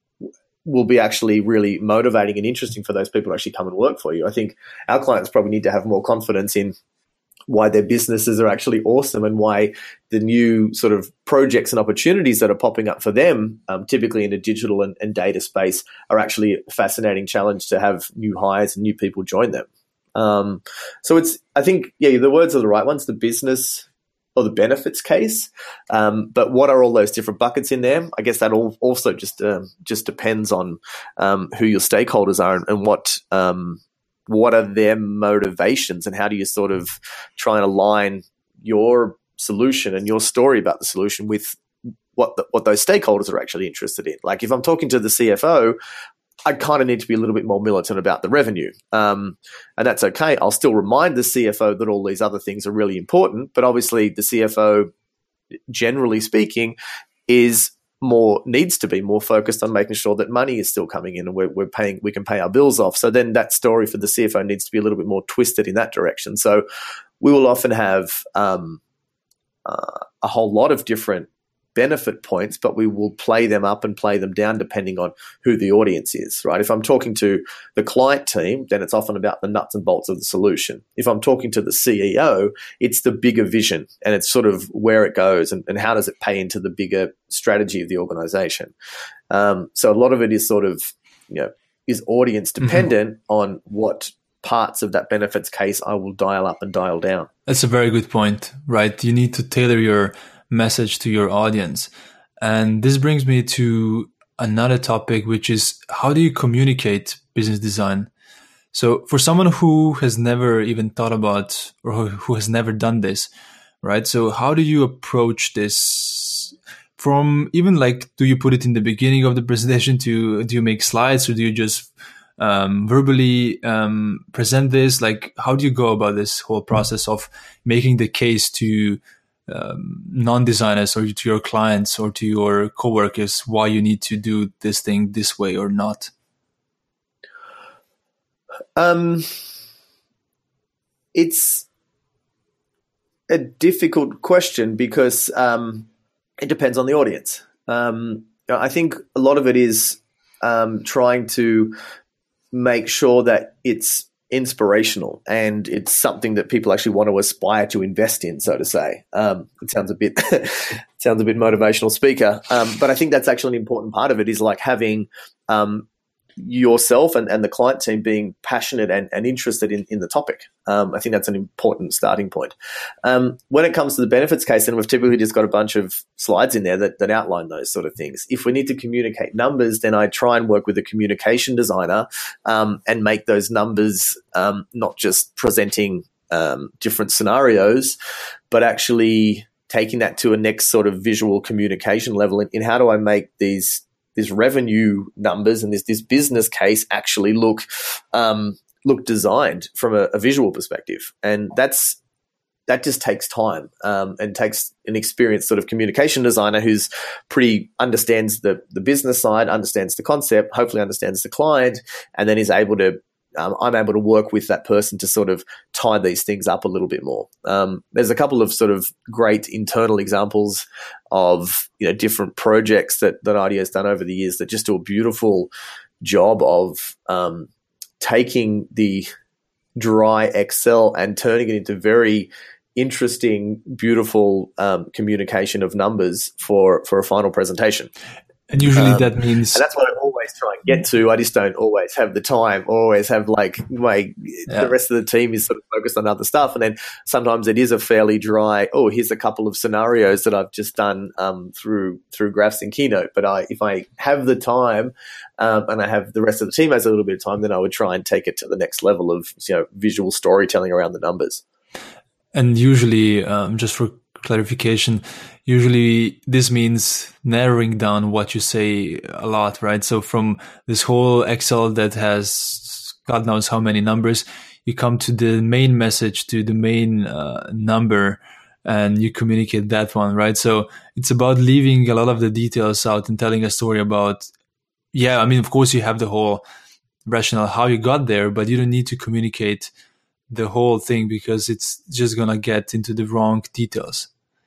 will be actually really motivating and interesting for those people to actually come and work for you. I think our clients probably need to have more confidence in why their businesses are actually awesome and why the new sort of projects and opportunities that are popping up for them, um, typically in the digital and, and data space, are actually a fascinating challenge to have new hires and new people join them. Um, so it's, I think, yeah, the words are the right ones, the business or the benefits case. Um, but what are all those different buckets in there? I guess that all also just um, just depends on um, who your stakeholders are and, and what um, what are their motivations, and how do you sort of try and align your solution and your story about the solution with what the, what those stakeholders are actually interested in. Like if I'm talking to the C F O, I kind of need to be a little bit more militant about the revenue. Um, and that's okay. I'll still remind the C F O that all these other things are really important, but obviously the C F O, generally speaking, is more needs to be more focused on making sure that money is still coming in and we're, we're paying, we can pay our bills off. So then that story for the C F O needs to be a little bit more twisted in that direction. So we will often have um, uh, a whole lot of different benefit points, but we will play them up and play them down depending on who the audience is, right? If I'm talking to the client team, then it's often about the nuts and bolts of the solution. If I'm talking to the C E O, it's the bigger vision and it's sort of where it goes and, and how does it pay into the bigger strategy of the organization. Um, so a lot of it is sort of, you know, is audience dependent mm-hmm. on what parts of that benefits case I will dial up and dial down. That's a very good point, right? You need to tailor your message to your audience. And this brings me to another topic, which is how do you communicate business design? So for someone who has never even thought about or who has never done this, right? So how do you approach this from even like, do you put it in the beginning of the presentation to, do you make slides or do you just um, verbally um, present this? Like, how do you go about this whole process of making the case to um, non-designers or to your clients or to your coworkers why you need to do this thing this way or not? Um, it's a difficult question because um, it depends on the audience. Um, I think a lot of it is um, trying to make sure that it's inspirational and it's something that people actually want to aspire to invest in, so to say. Um, it sounds a bit sounds a bit motivational speaker, um, but I think that's actually an important part of it. Is like having um, yourself and, and the client team being passionate and, and interested in, in the topic. Um, I think that's an important starting point. Um, when it comes to the benefits case, then we've typically just got a bunch of slides in there that, that outline those sort of things. If we need to communicate numbers, then I try and work with a communication designer um, and make those numbers um, not just presenting um, different scenarios, but actually taking that to a next sort of visual communication level in, in how do I make these these revenue numbers and this this business case actually look um, look designed from a, a visual perspective, and that's that just takes time um, and takes an experienced sort of communication designer who's pretty understands the the business side, understands the concept, hopefully understands the client, and then is able to. Um, I'm able to work with that person to sort of tie these things up a little bit more. Um, there's a couple of sort of great internal examples of, you know, different projects that, that I D O has done over the years that just do a beautiful job of um, taking the dry Excel and turning it into very interesting, beautiful um, communication of numbers for, for a final presentation. And usually um, that means... And that's what I always try and get to. I just don't always have the time or always have like my yeah. the rest of the team is sort of focused on other stuff. And then sometimes it is a fairly dry, oh, here's a couple of scenarios that I've just done um, through through graphs and Keynote. But I, if I have the time um, and I have the rest of the team has a little bit of time, then I would try and take it to the next level of, you know, visual storytelling around the numbers. And usually, um, just for clarification, usually this means narrowing down what you say a lot, right? So from this whole Excel that has God knows how many numbers, you come to the main message, to the main uh, number, and you communicate that one, right? So it's about leaving a lot of the details out and telling a story about, yeah, I mean, of course you have the whole rationale, how you got there, but you don't need to communicate the whole thing because it's just going to get into the wrong details.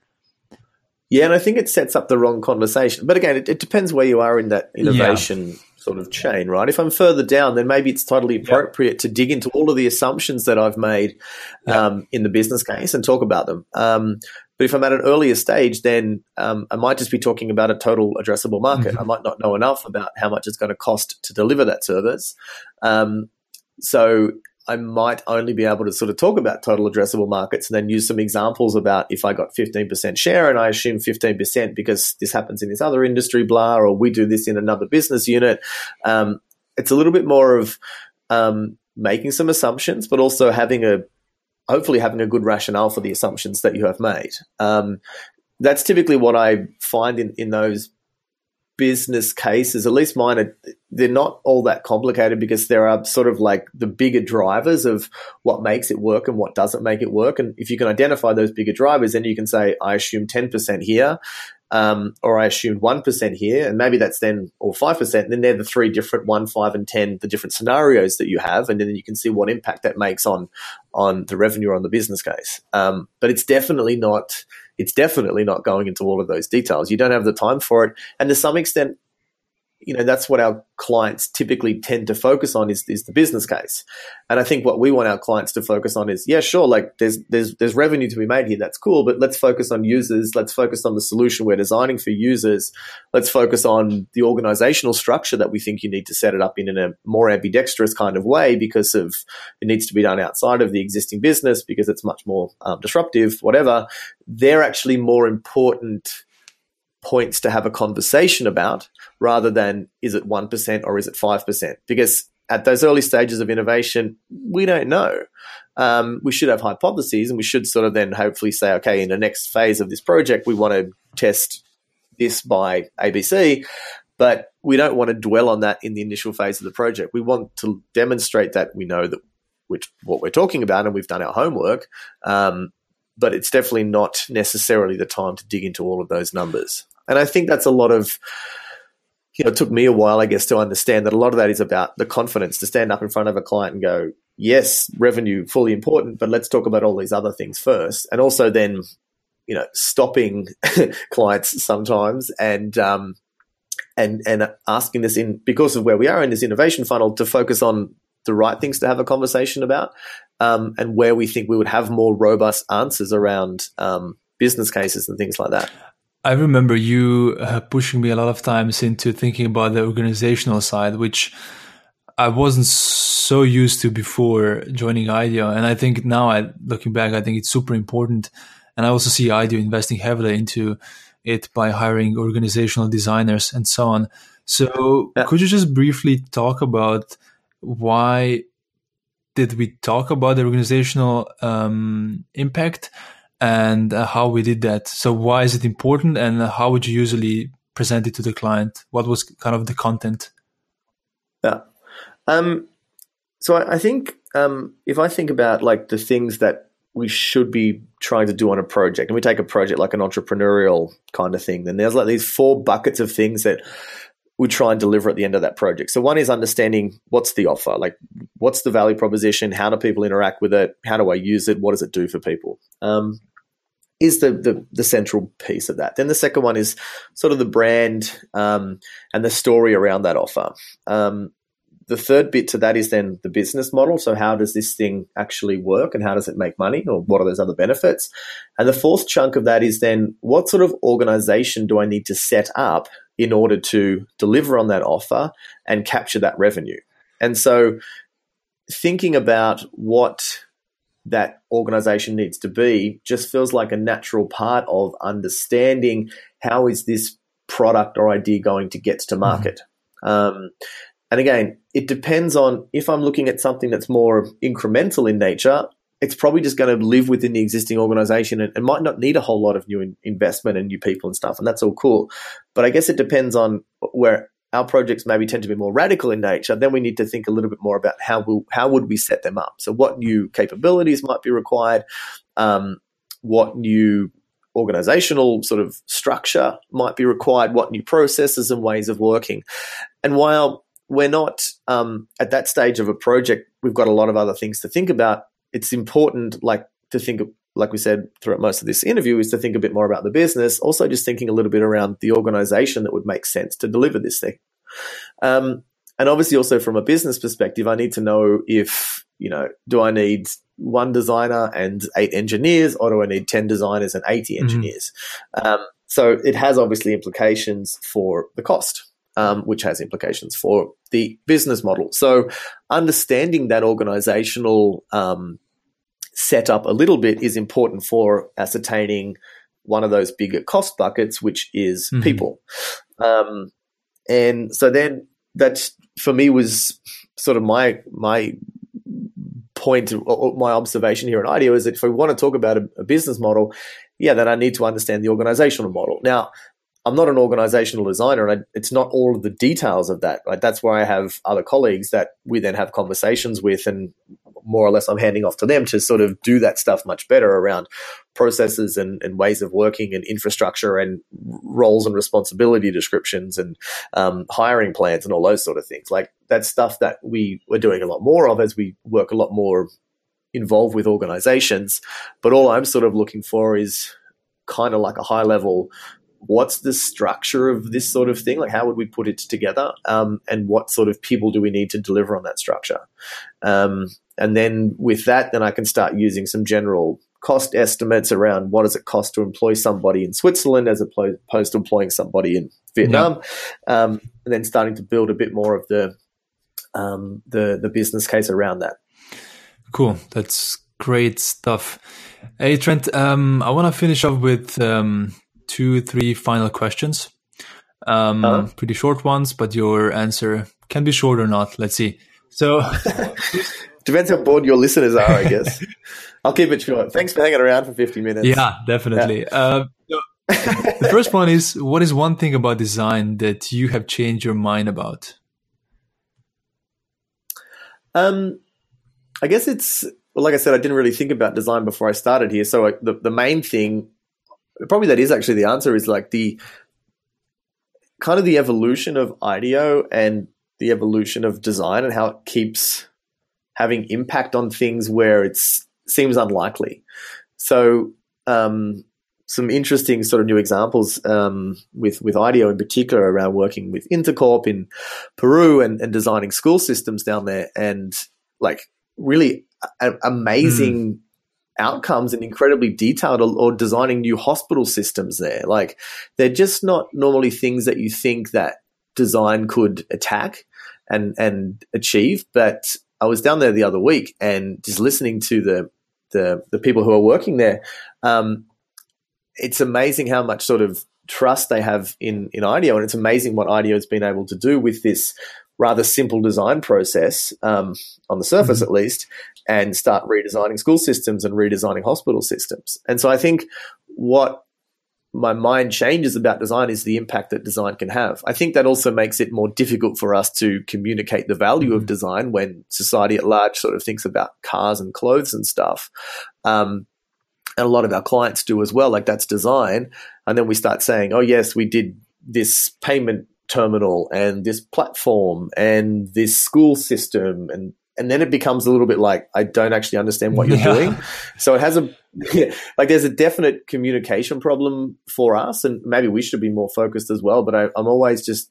Yeah, and I think it sets up the wrong conversation. But again, it, it depends where you are in that innovation yeah. sort of chain, right? If I'm further down, then maybe it's totally appropriate yeah. to dig into all of the assumptions that I've made yeah. um, in the business case and talk about them. Um, but if I'm at an earlier stage, then um, I might just be talking about a total addressable market. Mm-hmm. I might not know enough about how much it's going to cost to deliver that service. Um, so I might only be able to sort of talk about total addressable markets and then use some examples about if I got fifteen percent share and I assume fifteen percent because this happens in this other industry, blah, or we do this in another business unit. Um, it's a little bit more of um, making some assumptions, but also having a, hopefully having a good rationale for the assumptions that you have made. Um, that's typically what I find in, in those business cases, at least mine, are, they're not all that complicated because there are sort of like the bigger drivers of what makes it work and what doesn't make it work. And if you can identify those bigger drivers, then you can say, I assume ten percent here, um, or I assumed one percent here, and maybe that's then, or five percent. Then they're the three different one, five, and ten, the different scenarios that you have. And then you can see what impact that makes on, on the revenue or on the business case. Um, but it's definitely not, It's definitely not going into all of those details. You don't have the time for it. And to some extent, you know, that's what our clients typically tend to focus on is, is the business case. And I think what we want our clients to focus on is, yeah, sure, like there's there's there's revenue to be made here. That's cool, but let's focus on users. Let's focus on the solution we're designing for users. Let's focus on the organizational structure that we think you need to set it up in in a more ambidextrous kind of way because of it needs to be done outside of the existing business because it's much more um, disruptive, whatever. They're actually more important points to have a conversation about rather than is it one percent or is it five percent? Because at those early stages of innovation, we don't know. Um, we should have hypotheses and we should sort of then hopefully say, okay, in the next phase of this project, we want to test this by A B C, but we don't want to dwell on that in the initial phase of the project. We want to demonstrate that we know that which what we're talking about and we've done our homework, um, but it's definitely not necessarily the time to dig into all of those numbers. And I think that's a lot of, you know, it took me a while, I guess, to understand that a lot of that is about the confidence to stand up in front of a client and go, yes, revenue, fully important, but let's talk about all these other things first. And also then, you know, stopping clients sometimes and, um, and, and asking this in, because of where we are in this innovation funnel, to focus on the right things to have a conversation about, um, and where we think we would have more robust answers around um, business cases and things like that. I remember you uh, pushing me a lot of times into thinking about the organizational side, which I wasn't so used to before joining IDEO. And I think now, I, looking back, I think it's super important. And I also see IDEO investing heavily into it by hiring organizational designers and so on. So yeah. Could you just briefly talk about why did we talk about the organizational um, impact? And uh, how we did that. So why is it important and how would you usually present it to the client? What was kind of the content? Yeah. Um, so I, I think um, if I think about like the things that we should be trying to do on a project, and we take a project like an entrepreneurial kind of thing, then there's like these four buckets of things that we try and deliver at the end of that project. So one is understanding what's the offer, like what's the value proposition, how do people interact with it, how do I use it, what does it do for people, um, is the, the the central piece of that. Then the second one is sort of the brand um, and the story around that offer. Um, the third bit to that is then the business model. So how does this thing actually work and how does it make money, or what are those other benefits? And the fourth chunk of that is then what sort of organization do I need to set up in order to deliver on that offer and capture that revenue? And so thinking about what that organization needs to be just feels like a natural part of understanding how is this product or idea going to get to market. Mm-hmm. Um, and again, it depends on if I'm looking at something that's more incremental in nature, it's probably just going to live within the existing organization and, and might not need a whole lot of new in, investment and new people and stuff. And that's all cool. But I guess it depends on where our projects maybe tend to be more radical in nature. Then we need to think a little bit more about how we'll, how would we set them up? So what new capabilities might be required? Um, what new organizational sort of structure might be required? What new processes and ways of working? And while we're not um, at that stage of a project, we've got a lot of other things to think about. It's important, like to think, like we said throughout most of this interview, is to think a bit more about the business. Also, just thinking a little bit around the organization that would make sense to deliver this thing. Um, and obviously, also from a business perspective, I need to know if, you know, do I need one designer and eight engineers, or do I need ten designers and eighty engineers? Mm-hmm. Um, so it has obviously implications for the cost. Um, which has implications for the business model. So understanding that organizational um, setup a little bit is important for ascertaining one of those bigger cost buckets, which is mm-hmm. people. Um, and so then that, for me, was sort of my my point, or my observation here at IDEO, is that if we want to talk about a, a business model, yeah, then I need to understand the organizational model. Now, I'm not an organizational designer, and I, it's not all of the details of that, right? That's where I have other colleagues that we then have conversations with, and more or less I'm handing off to them to sort of do that stuff much better around processes and, and ways of working and infrastructure and roles and responsibility descriptions and um, hiring plans and all those sort of things. Like, that's stuff that we are doing a lot more of as we work a lot more involved with organizations. But all I'm sort of looking for is kind of like a high level, what's the structure of this sort of thing? Like, how would we put it together? Um, and what sort of people do we need to deliver on that structure? Um, and then with that, then I can start using some general cost estimates around what does it cost to employ somebody in Switzerland as opposed to employing somebody in Vietnam, yeah. um, and then starting to build a bit more of the um, the the business case around that. Cool, that's great stuff. Hey Trent, um, I want to finish off with um, two, three final questions. Um, uh-huh. Pretty short ones, but your answer can be short or not. Let's see. So, depends how bored your listeners are, I guess. I'll keep it short. Thanks for hanging around for fifty minutes. Yeah, definitely. Yeah. Uh, so the first one is, what is one thing about design that you have changed your mind about? Um, I guess it's, well, like I said, I didn't really think about design before I started here. So I, the, the main thing, probably that is actually the answer, is like the kind of the evolution of IDEO and the evolution of design and how it keeps having impact on things where it's seems unlikely. So um, some interesting sort of new examples um, with, with IDEO in particular around working with Intercorp in Peru and, and designing school systems down there, and like really a- amazing mm. outcomes and incredibly detailed, or, or designing new hospital systems there. Like they're just not normally things that you think that design could attack and, and achieve. But I was down there the other week and just listening to the the, the people who are working there. Um, it's amazing how much sort of trust they have in, in IDEO, and it's amazing what IDEO has been able to do with this rather simple design process, um, on the surface mm-hmm. at least, and start redesigning school systems and redesigning hospital systems. And so I think what my mind changes about design is the impact that design can have. I think that also makes it more difficult for us to communicate the value mm-hmm. of design when society at large sort of thinks about cars and clothes and stuff. Um, and a lot of our clients do as well, like that's design. And then we start saying, oh yes, we did this payment terminal and this platform and this school system, and and then it becomes a little bit like, I don't actually understand what you're yeah. doing. So it has a, yeah, like there's a definite communication problem for us, and maybe we should be more focused as well. But I, I'm always just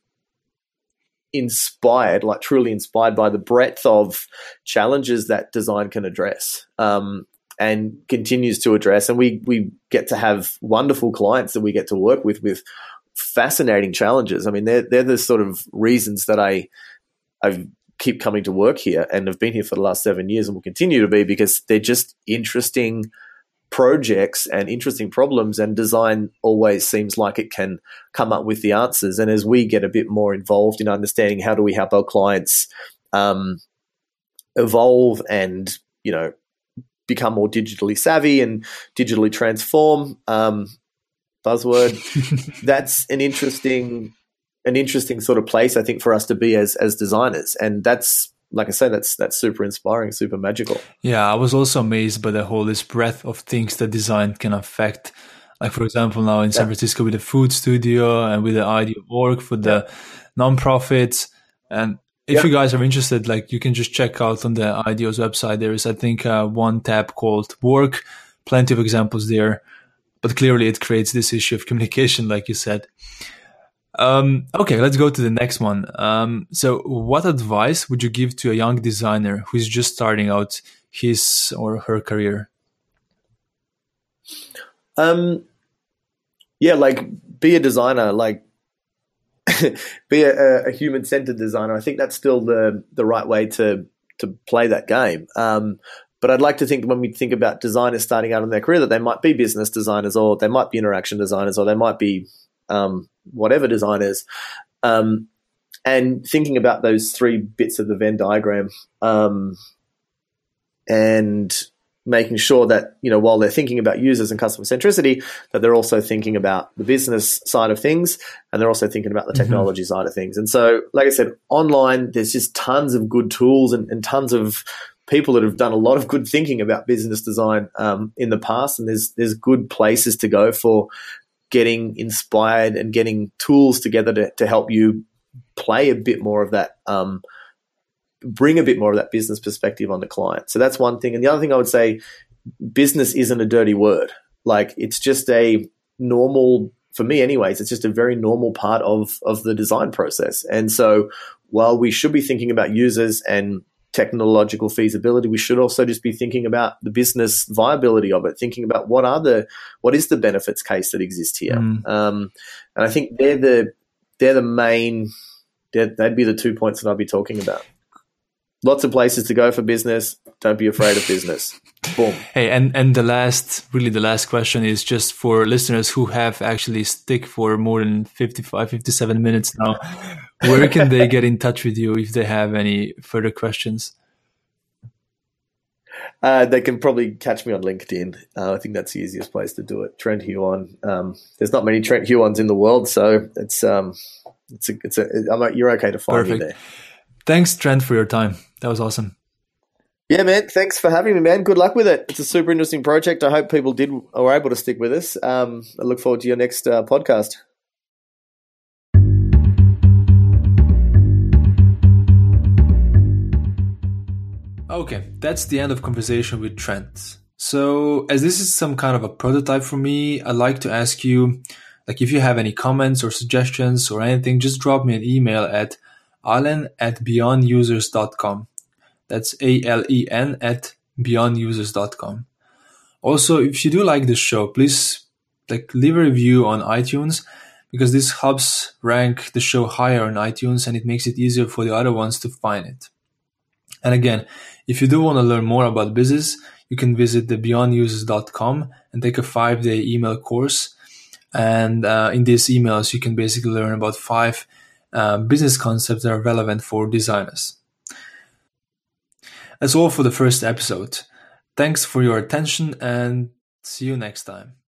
inspired, like truly inspired by the breadth of challenges that design can address, um, and continues to address. And we, we get to have wonderful clients that we get to work with, with fascinating challenges. I mean, they're, they're the sort of reasons that I, I've, keep coming to work here and have been here for the last seven years and will continue to be, because they're just interesting projects and interesting problems, and design always seems like it can come up with the answers. And as we get a bit more involved in understanding how do we help our clients um, evolve and, you know, become more digitally savvy and digitally transform, um, buzzword, that's an interesting an interesting sort of place, I think, for us to be as as designers. And that's, like I said, that's that's super inspiring, super magical. Yeah, I was also amazed by the whole this breadth of things that design can affect. Like, for example, now in San yeah. Francisco with the food studio and with the IDEO org for the yeah. nonprofits. And if yeah. you guys are interested, like you can just check out on the IDEO's website. There is, I think, uh, one tab called Work, plenty of examples there. But clearly it creates this issue of communication, like you said. Um, okay, let's go to the next one. Um, so what advice would you give to a young designer who is just starting out his or her career? Um, yeah, like be a designer, like be a, a human-centered designer. I think that's still the the right way to to play that game. Um, but I'd like to think when we think about designers starting out in their career that they might be business designers, or they might be interaction designers, or they might be um, whatever designers, um, and thinking about those three bits of the Venn diagram, um, and making sure that, you know, while they're thinking about users and customer centricity, that they're also thinking about the business side of things, and they're also thinking about the technology mm-hmm. side of things. And so, like I said, online, there's just tons of good tools and, and tons of people that have done a lot of good thinking about business design um, in the past, and there's there's good places to go for getting inspired and getting tools together to, to help you play a bit more of that, um, bring a bit more of that business perspective on the client. So that's one thing. And the other thing I would say, business isn't a dirty word. Like, it's just a normal for me anyways, it's just a very normal part of, of the design process. And so while we should be thinking about users and technological feasibility, we should also just be thinking about the business viability of it, thinking about what are the, what is the benefits case that exists here. Mm. Um, and I think they're the, they're the main, they're, they'd be the two points that I'll be talking about. Lots of places to go for business. Don't be afraid of business. Boom. Hey, and, and the last, really the last question is just for listeners who have actually stick for more than fifty-five, fifty-seven minutes now. Where can they get in touch with you if they have any further questions? Uh, they can probably catch me on LinkedIn. Uh, I think that's the easiest place to do it. Trent Huon. Um, there's not many Trent Huons in the world, so it's um, it's a, it's a, I'm, you're okay to find Perfect. me there. Thanks, Trent, for your time. That was awesome. Yeah, man. Thanks for having me, man. Good luck with it. It's a super interesting project. I hope people did or were able to stick with us. Um, I look forward to your next uh, podcast. Okay, that's the end of conversation with Trent. So, as this is some kind of a prototype for me, I'd like to ask you, like, if you have any comments or suggestions or anything, just drop me an email at alen at beyond users dot com. That's A L E N at beyond users dot com. Also, if you do like this show, please like leave a review on iTunes, because this helps rank the show higher on iTunes and it makes it easier for the other ones to find it. And again, if you do want to learn more about business, you can visit the beyond users dot com and take a five-day email course. And uh, in these emails, you can basically learn about five uh, business concepts that are relevant for designers. That's all for the first episode. Thanks for your attention and see you next time.